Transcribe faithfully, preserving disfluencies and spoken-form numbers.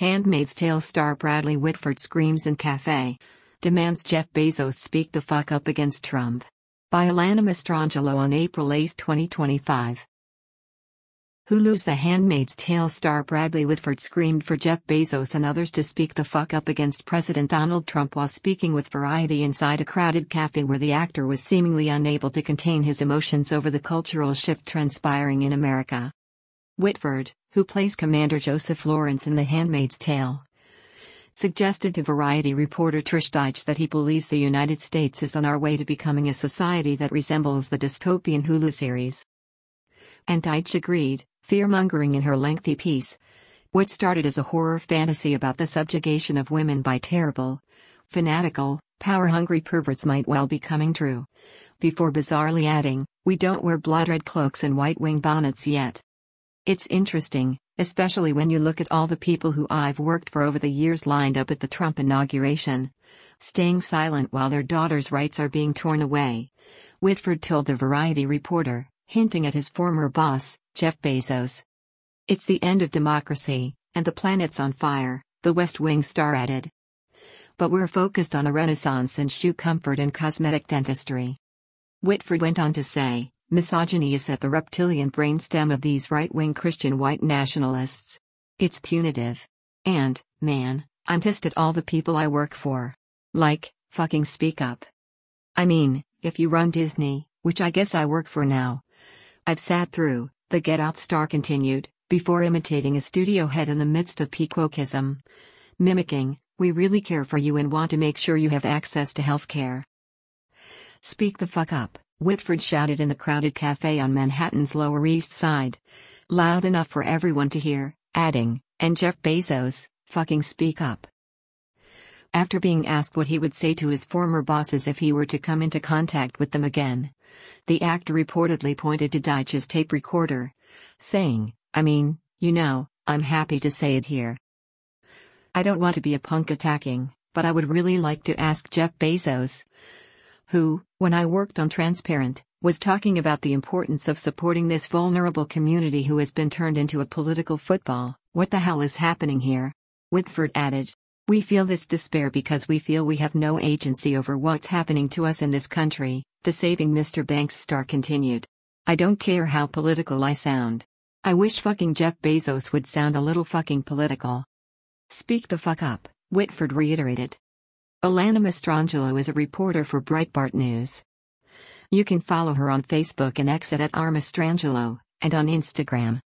Handmaid's Tale star Bradley Whitford screams in cafe. Demands Jeff Bezos speak the fuck up against Trump. By Alana Mastrangelo on April eighth, twenty twenty-five. Hulu's The Handmaid's Tale star Bradley Whitford screamed for Jeff Bezos and others to speak the fuck up against President Donald Trump while speaking with Variety inside a crowded cafe where the actor was seemingly unable to contain his emotions over the cultural shift transpiring in America. Whitford, who plays Commander Joseph Lawrence in The Handmaid's Tale, suggested to Variety reporter Trish Deitch that he believes the United States is on our way to becoming a society that resembles the dystopian Hulu series. And Deitch agreed, fear-mongering in her lengthy piece. What started as a horror fantasy about the subjugation of women by terrible, fanatical, power-hungry perverts might well be coming true. Before bizarrely adding, we don't wear blood-red cloaks and white-wing bonnets yet. It's interesting, especially when you look at all the people who I've worked for over the years lined up at the Trump inauguration, staying silent while their daughters' rights are being torn away. Whitford told the Variety reporter, hinting at his former boss, Jeff Bezos. It's the end of democracy, and the planet's on fire, the West Wing star added. But we're focused on a renaissance in shoe comfort and cosmetic dentistry. Whitford went on to say, misogyny is at the reptilian brainstem of these right-wing Christian white nationalists. It's punitive. And, man, I'm pissed at all the people I work for. Like, fucking speak up. I mean, if you run Disney, which I guess I work for now. I've sat through, the Get Out star continued, before imitating a studio head in the midst of peak wokeism. Mimicking, we really care for you and want to make sure you have access to health care. Speak the fuck up, Whitford shouted in the crowded cafe on Manhattan's Lower East Side. Loud enough for everyone to hear, adding, and Jeff Bezos, fucking speak up. After being asked what he would say to his former bosses if he were to come into contact with them again, the actor reportedly pointed to Deitch's tape recorder, saying, I mean, you know, I'm happy to say it here. I don't want to be a punk attacking, but I would really like to ask Jeff Bezos, who, when I worked on Transparent, was talking about the importance of supporting this vulnerable community who has been turned into a political football, what the hell is happening here? Whitford added. We feel this despair because we feel we have no agency over what's happening to us in this country, the Saving Mister Banks star continued. I don't care how political I sound. I wish fucking Jeff Bezos would sound a little fucking political. Speak the fuck up, Whitford reiterated. Alana Mastrangelo is a reporter for Breitbart News. You can follow her on Facebook and X at, at r mastrangelo, and on Instagram.